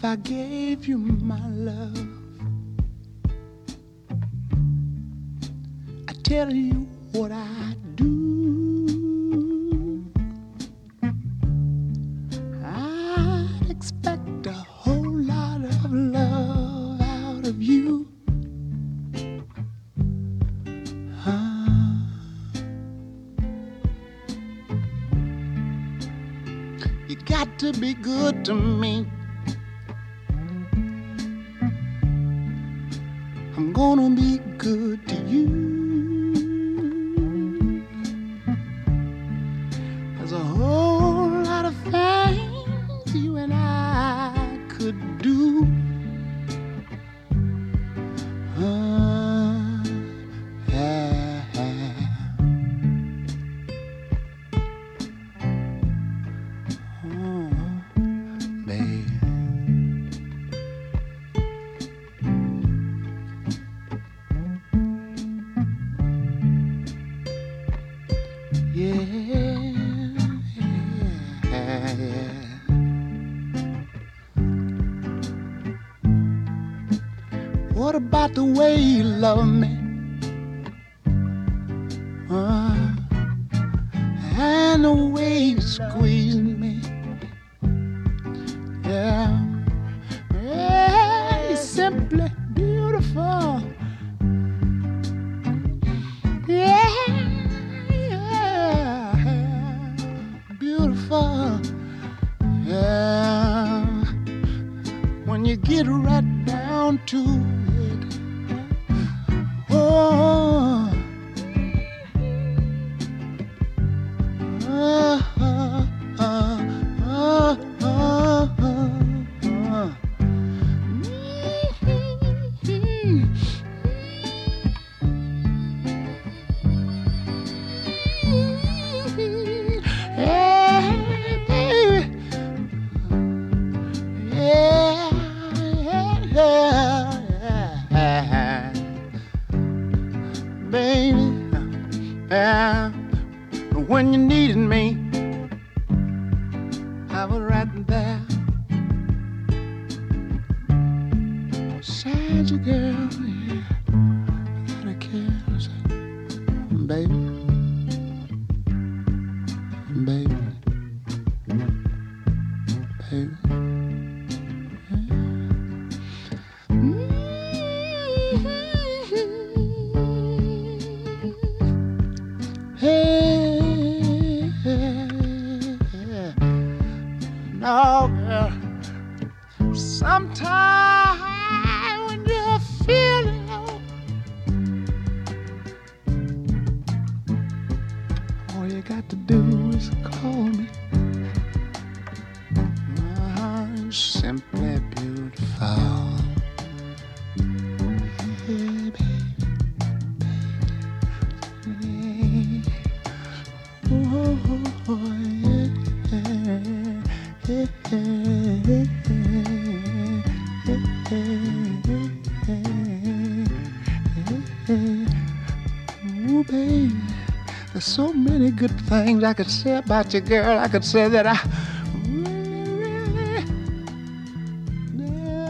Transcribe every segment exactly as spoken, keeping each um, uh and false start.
if I gave you my love? I tell you what I do. I'd expect a whole lot of love out of you. Huh? You got to be good to me. I'm gonna be good to you. There's a whole lot of things you and I could do. Uh, yeah, yeah. Oh, baby. What about the way you love me? Uh, and the way you squeeze me. Yeah, yeah, you're simply beautiful. Yeah, yeah, beautiful. Yeah, when you get right down to it. Oh, uh, uh, uh, uh, uh, uh. Yeah, baby. Yeah, yeah, yeah. Baby, yeah. When you needed me, I was right there beside you, girl. Yeah, that I care, baby, baby, baby. Hey, no, girl. Sometimes when you're feeling low, all you got to do is call me. I'm simply beautiful. Hey, baby. Ooh, baby, there's so many good things I could say about you, girl. I could say that I really, really,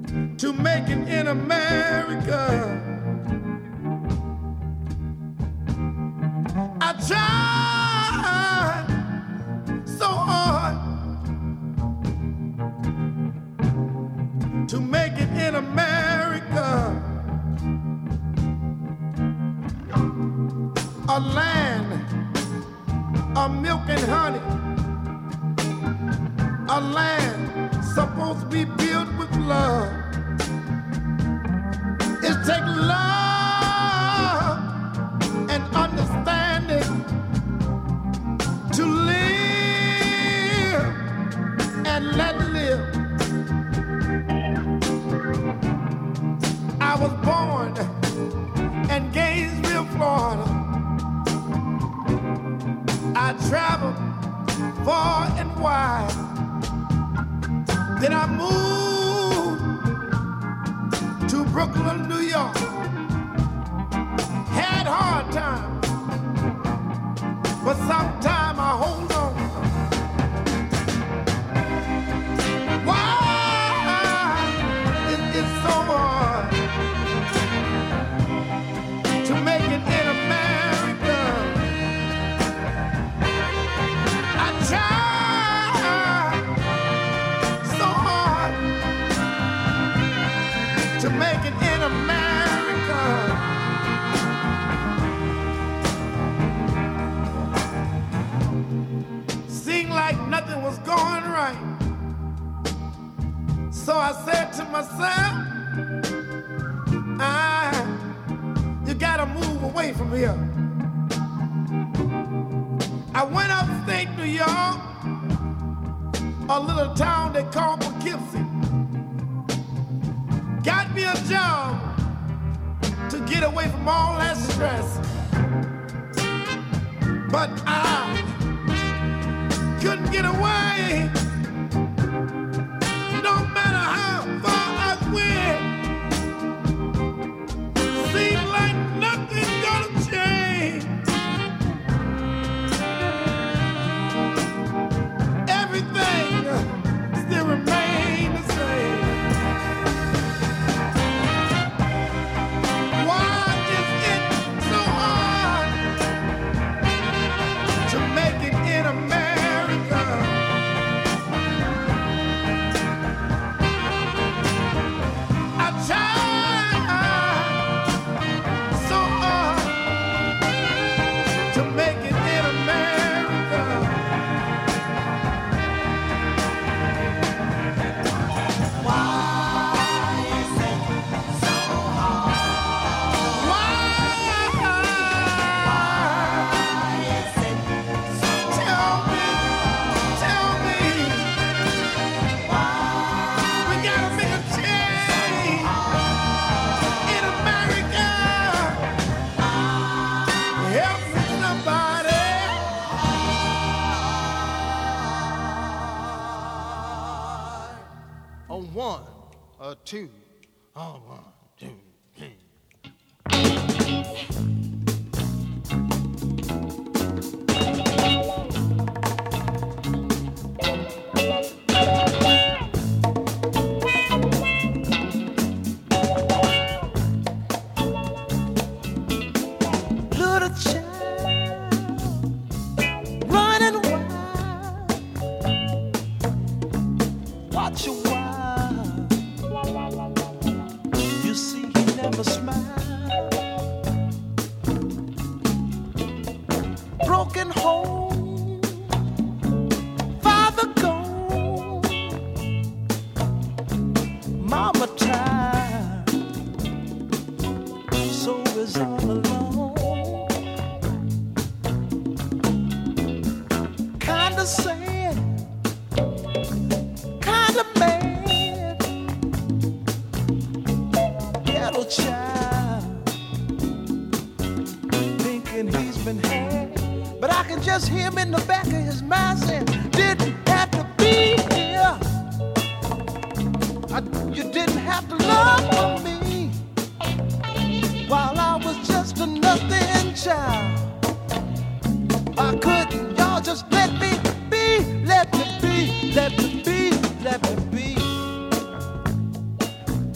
to make it in America. I tried so hard to make it in America, a land of milk and honey, a land supposed to be built with love. It takes love and understanding to live and let live. I was born in Gainesville, Florida. I traveled far and wide. Then I moved to Brooklyn, New York. Had hard times, but sometime I hold on. Why is it so hard to make it in America? I tried so hard to make it in America. Seemed like nothing was going right. So I said to myself, ah, you gotta move away from here. I went upstate New York, a little town they call Poughkeepsie. Got me a job to get away from all that stress. But I couldn't get away. No matter how far I went, seemed like nothing's gonna change. Everything still remains the same. Why is it so hard to make it in America? I tried so hard to make it in America. One, a two, oh, one, two, three. Little child running wild, watch your wild. You see, he never smiled. Broken home, father gone, mama tired, so is all alone. Kinda sad, kinda mad, ghetto child, thinking he's been had. But I can just hear him in the back of his mind saying, didn't have to be here. I, you didn't have to love me while I was just a nothing child. Why couldn't y'all just let me be, let me be, let me be, let me be?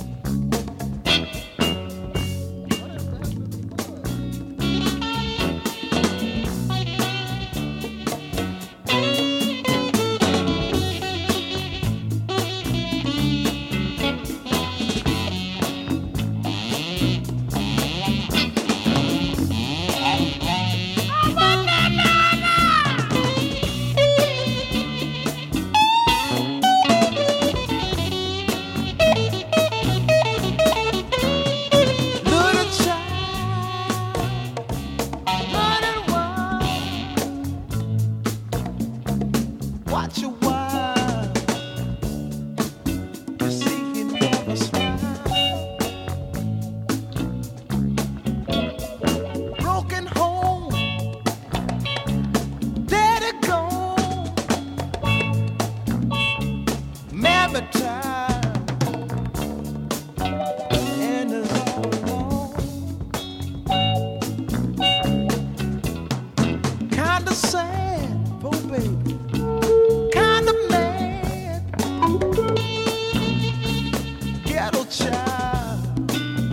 ghetto child,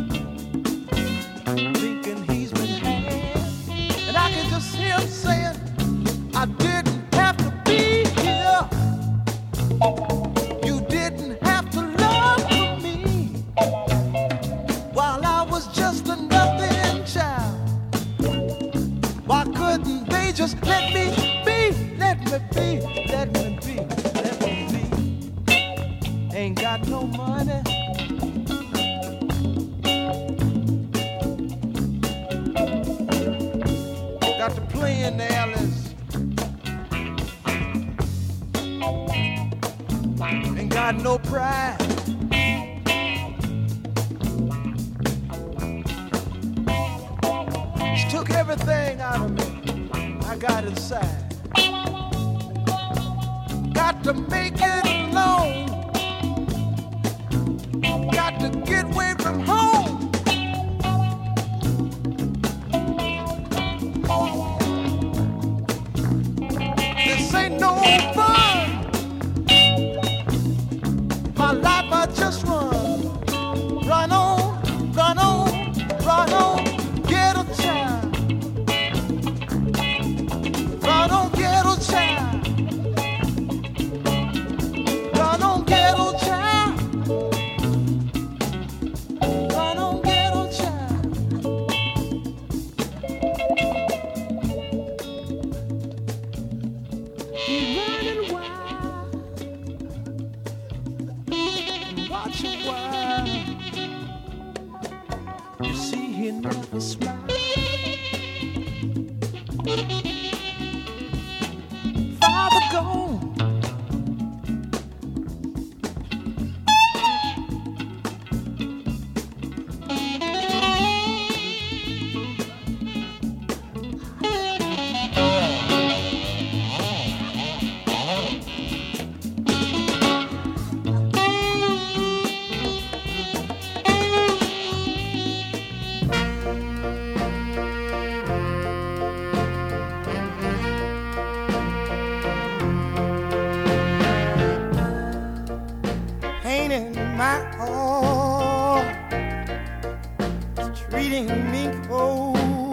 thinking he's been had. And I can just hear him saying, I didn't have to be here. You didn't have to love me while I was just a nothing child. Why couldn't they just let me be, let me be, let me be, let me be? Ain't got no money. Got to play in the alleys. Ain't got no pride. She took everything out of me I got inside. Got to make it alone. Got to get away from home. This ain't no fun. My life I just run. Run on, run on, run on, get a child. Run on, get a child. Run on, get a child. Run on, get a child. He's running wild. Watch it wild. You see, he never smiles. Father gone. Pain in my heart, it's treating me cold.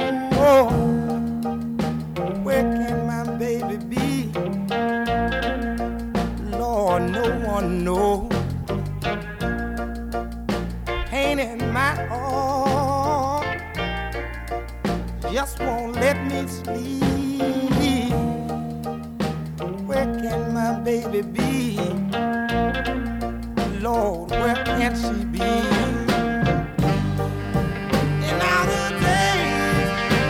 Where can my baby be? Lord, no one knows. Pain in my heart just won't let me sleep. Where can my baby be? Lord, where can she be? And now the days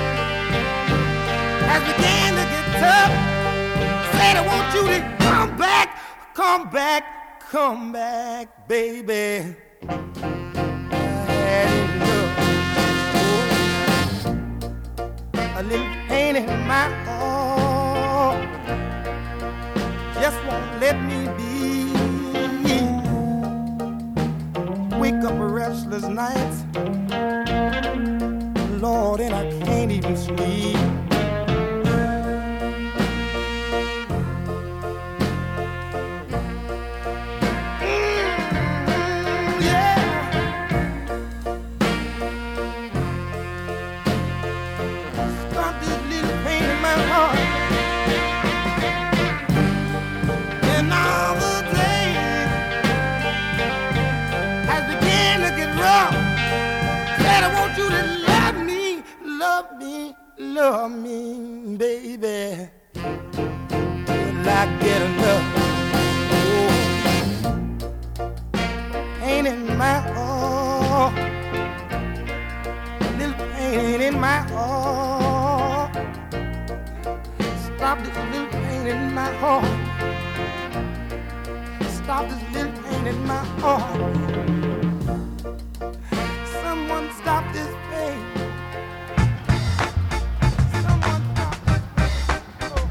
has began to get tough. Said I want you to come back, come back, come back, baby. I had enough. Oh, a little pain in my heart just won't let me be. Wake up restless nights, Lord, and I can't even sleep. Mm, yeah. Stop this little pain in my heart. And all the said I want you to love me, love me, love me, baby. Will I get enough? Oh, pain in my heart, little pain in my heart. Stop this little pain in my heart. Stop this little pain in my heart. Someone stop this pain. Someone stop this pain. Oh.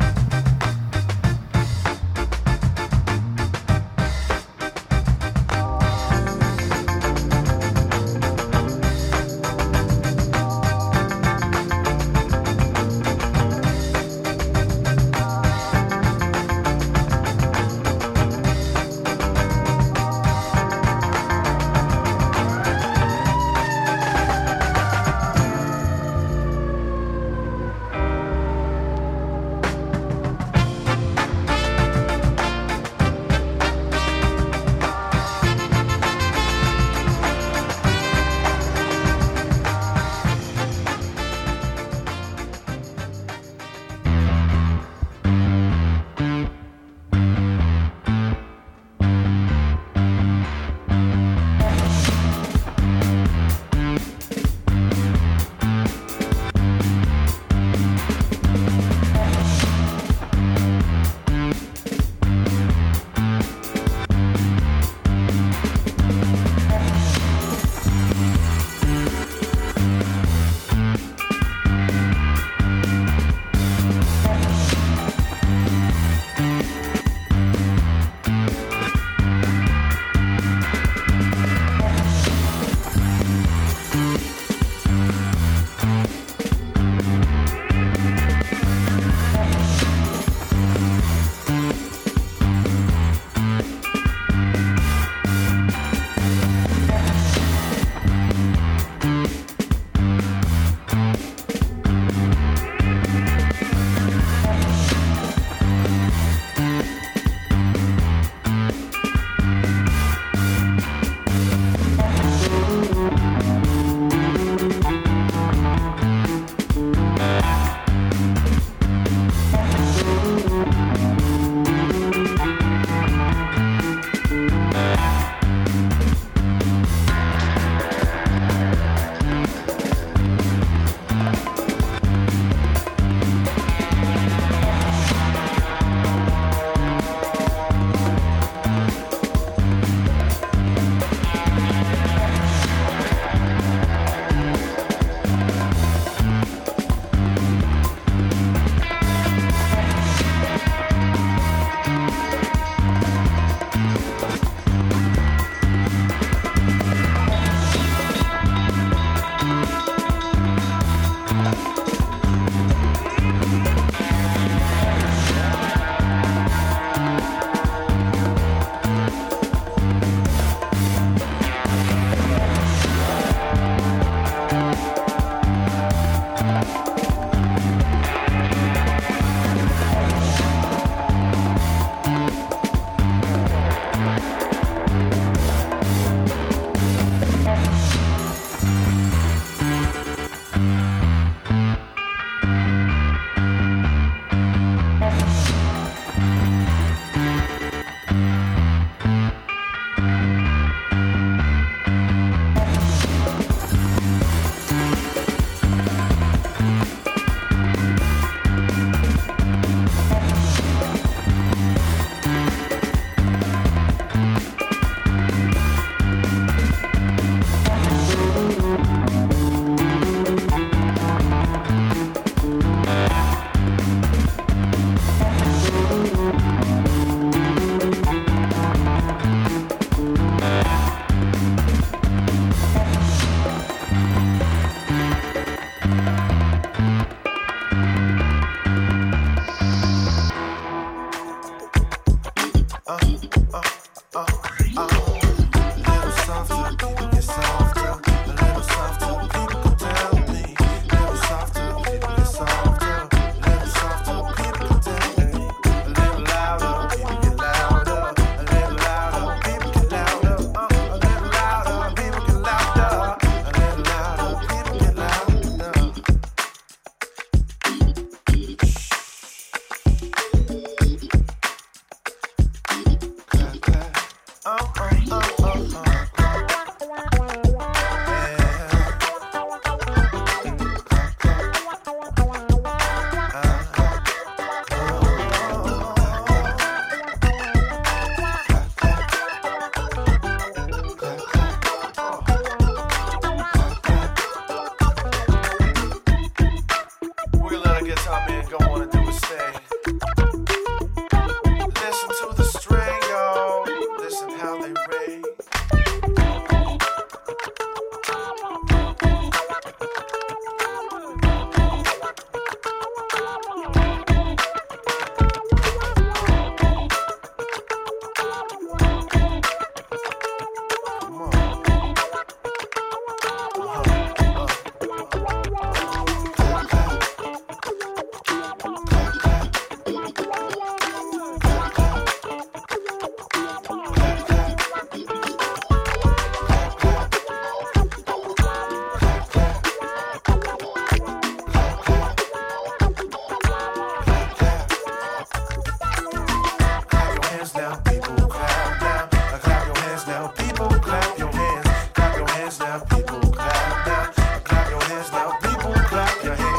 hands now, people clap now. Clap your hands now, people clap your hands.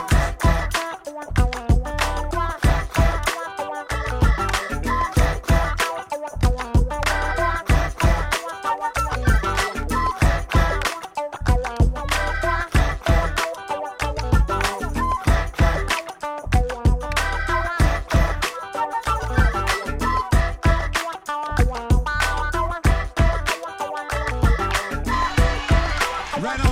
Right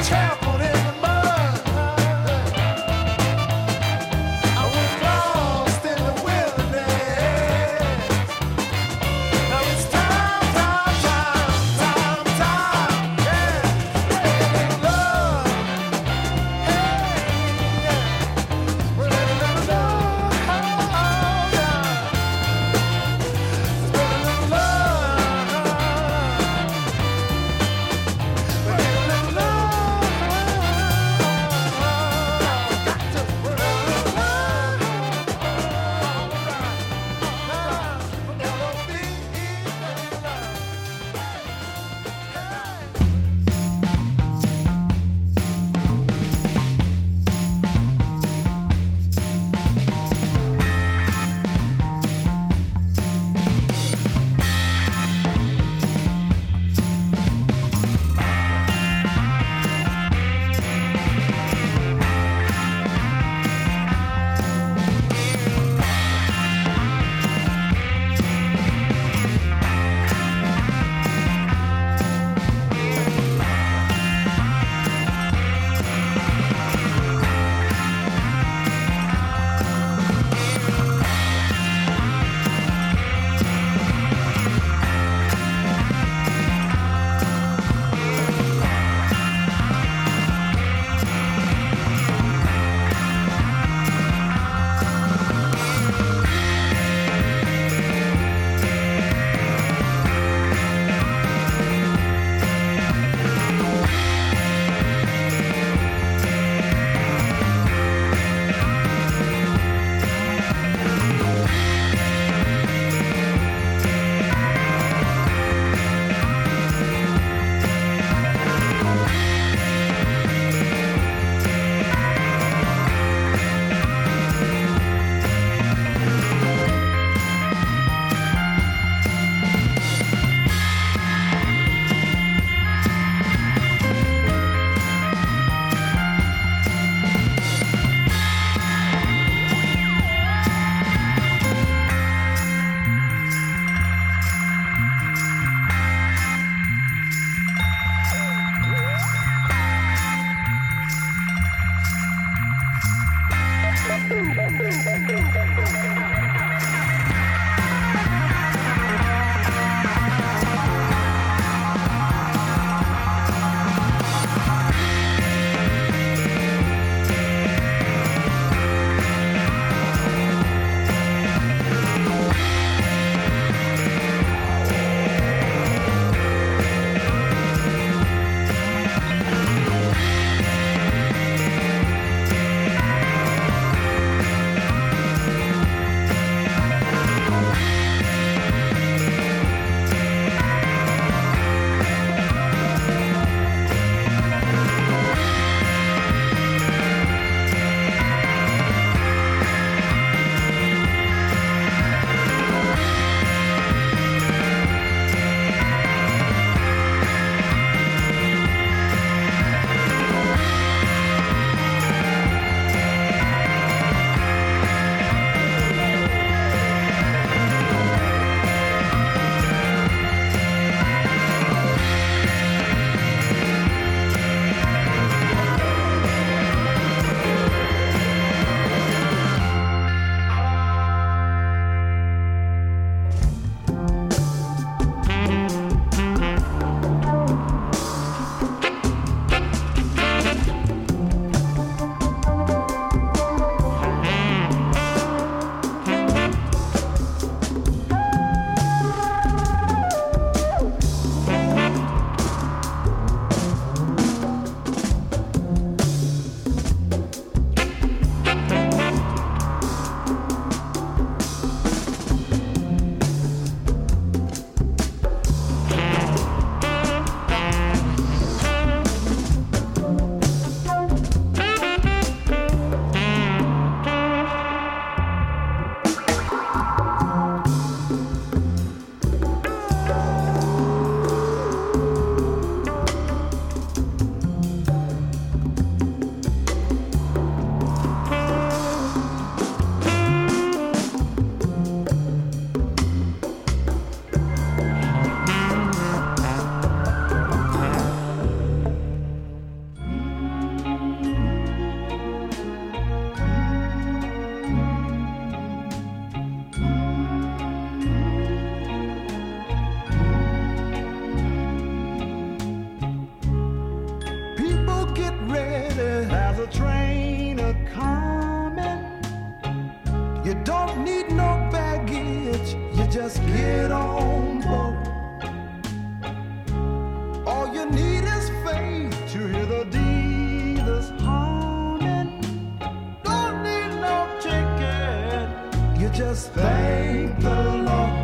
trampled in the mud. I was lost in the wilderness. Now it's time, time, time, time, time, yeah. Spreading love, hey, yeah. Spreading love, yeah. Spreading love, spreading love. ready. There's a train a coming. You don't need no baggage. You just get on board. All you need is faith to hear the dealers humming. Don't need no ticket. You just thank the Lord.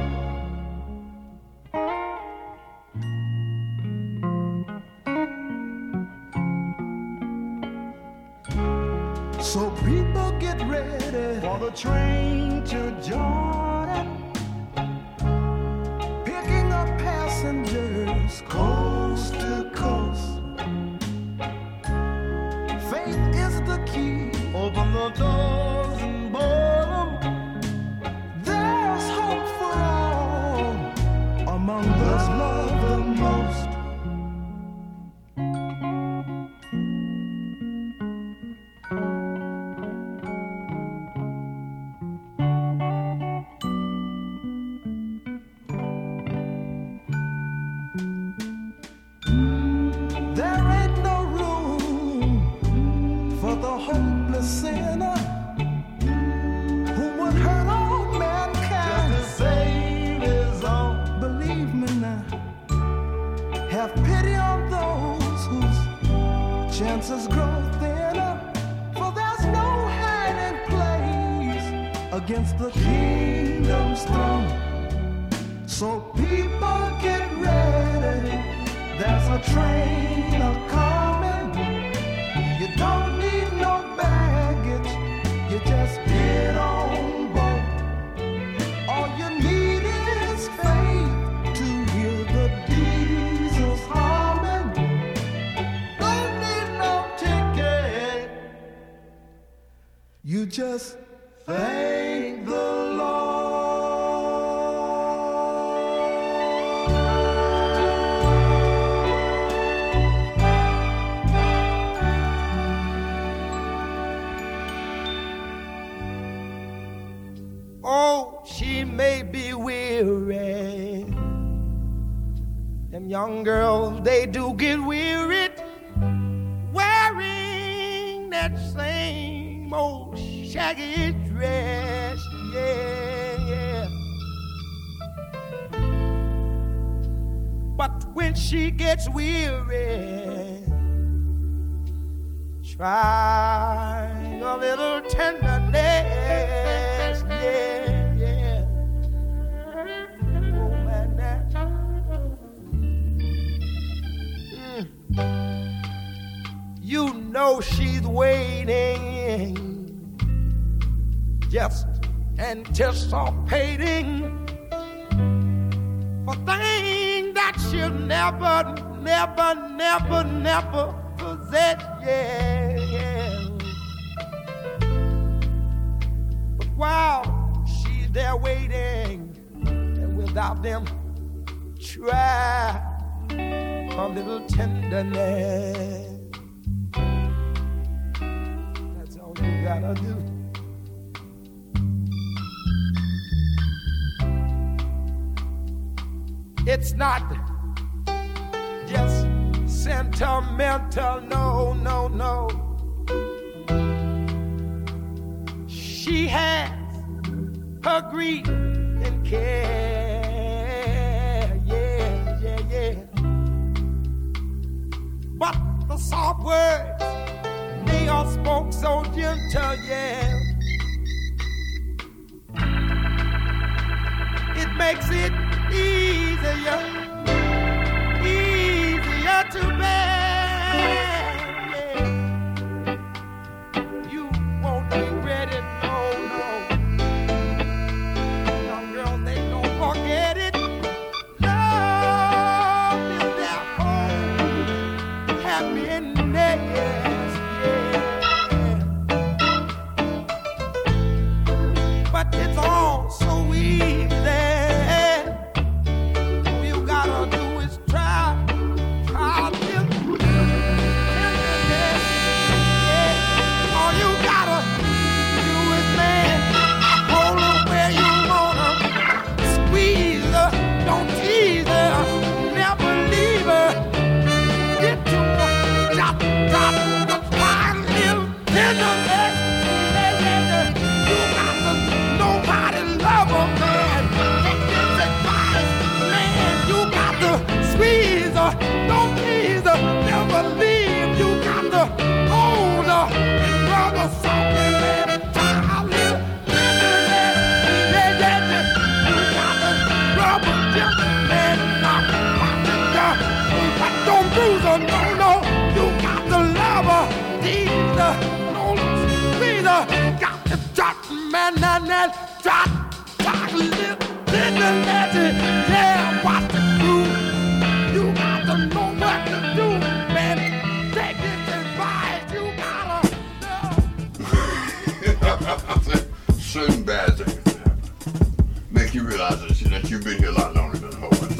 So people get ready for the train to Jordan, picking up passengers coast to coast. Faith is the key. Open the doors and board 'em. There's hope for all among those loved the most. Sinner who would hurt all mankind just to save his own. Believe me now, have pity on those whose chances grow thinner, for there's no hiding place against the kingdom's throne. So people get ready, there's a train a-coming. You don't need no baggage, you just get on board. All you need is faith to hear the diesels humming. Don't need no ticket, you just thank the Lord. Oh, she may be weary. Them young girls, they do get wearied wearing that same old shaggy dress. Yeah, yeah. But when she gets weary, try a little tenderness. Yeah, yeah. Oh, man, that. Mm. You know she's waiting, just anticipating for things that she'll never, never, never, never possess. Yeah, yeah. But while she's there waiting, and without them, try a little tenderness. That's all you gotta do. It's not just sentimental, no, no, no. She has her grief and care, yeah, yeah, yeah. But the soft words, they are spoke so gentle, yeah. It makes it easier, easier to bear, yeah. You won't regret it, no, no. Young girls, they don't forget it. Love is their home, happiness, yeah. But it's all so easy. got to drop, man, man, man, drop, drop, little, little, little, yeah, what to do? You got to know what to do, man. Take this advice, you gotta know. Certain bad things that happen make you realize that, that you've been here a lot longer than the whole rest.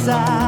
side.